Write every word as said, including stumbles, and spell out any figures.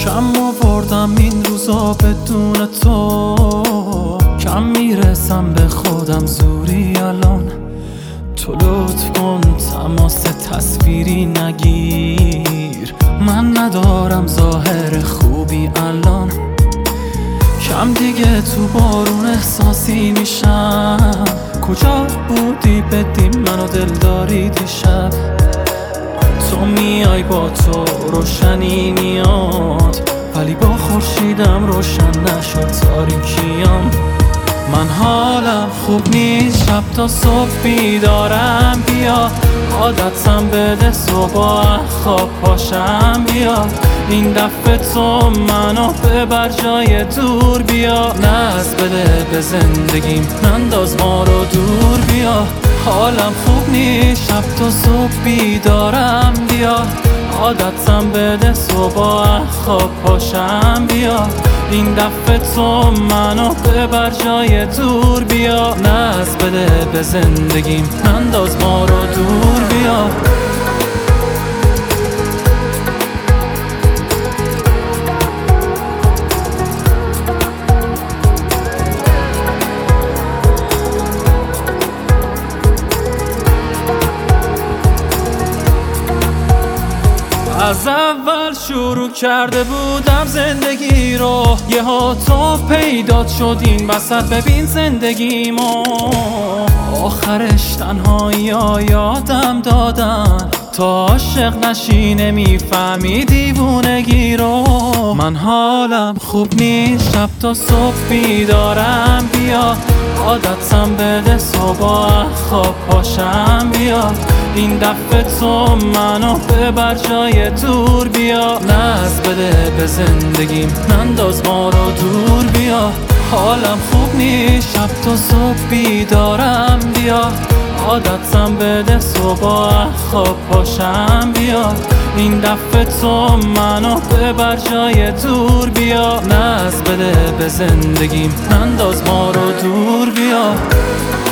کم آوردم این روزا بدون تو، کم میرسم به خودم زوری الان. تو لطف کن تماس تصویری نگیر، من ندارم ظاهر خوبی الان. کم دیگه تو بارون احساسی میشم، کجا بودی بدی منو دلداری دیشب. تو میای با تو روشنی میاد، ولی با خورشیدم روشن نشد تاریکیام. من حالم خوب نیست، شب تا صبح بیدارم، بیا عادتم بده صبح خواب پاشم. بیا این دفعه تو منو ببر جای دور، بیا ناز بده به زندگیم، ننداز ما رو دور. بیا حالم خوب نیست، شب تا صبح بیدارم، بیا عادتم بده صبح خواب پاشم. بیا این دفعه تو منو ببر جای دور، بیا ناز بده به زندگیم، ننداز ما رو دور. بیا از اول شروع کرده بودم زندگی رو، یهو تو پیدا شد این وسط، ببین زندگیمو. آخرش تنهایی ها یادم دادن، تا عاشق نشی نمیفهمی دیوونگی رو. من حالم خوب نیست، شب تا صبح بیدارم، بیا عادتم بده صبح خواب پاشم. بیا این دفعه تو منو ببر جای دور، بیا ناز بده به زندگیم، ننداز ما رو دور. بیا حالم خوب نیست، شب تا صبح بیدارم، بیا عادتم بده صبح خواب پاشم. بیا این دفعه تو منو ببر جای دور، بیا ناز بده به زندگیم، ننداز ما رو دور. بیا